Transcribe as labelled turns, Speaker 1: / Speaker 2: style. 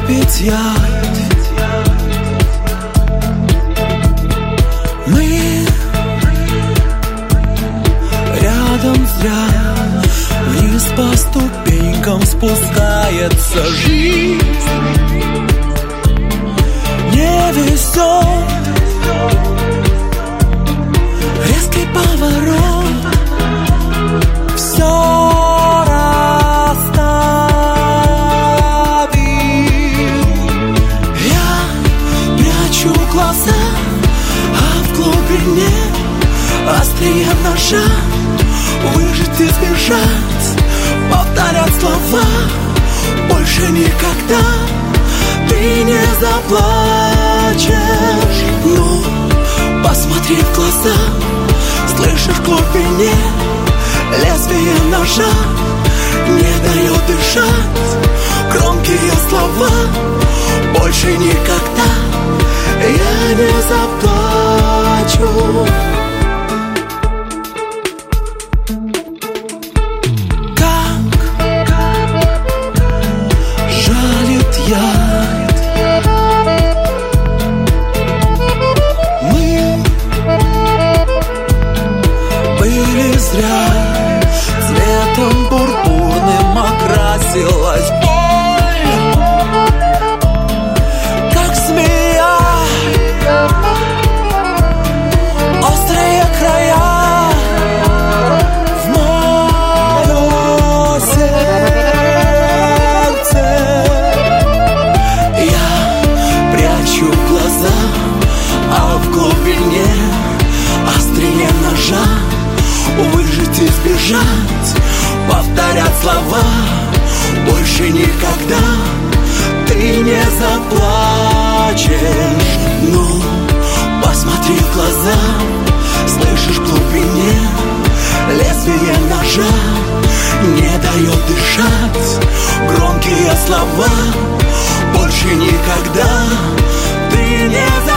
Speaker 1: выпить яд. Мы рядом зря, вниз по ступенькам спускается жизнь. Не везет, резкий поворот, все расставил. Я прячу глаза, а в глубине острие ножа. Выжить и сбежать, повторять слова. Больше никогда ты не заплачешь. Ну, посмотри в глаза, слышишь в глубине лезвие ножа. Не дает дышать громкие слова. Больше никогда я не заплачу. Яд. Мы были зря, цветом пурпурным окрасилась боль, как змея, острые края в моё сердце. А в глубине острие ножа. Выжить и сбежать, повторять слова. Больше никогда ты не заплачешь. Ну, посмотри в глаза, слышишь в глубине лезвие ножа. Не дает дышать громкие слова. Больше никогда ты не заплачешь.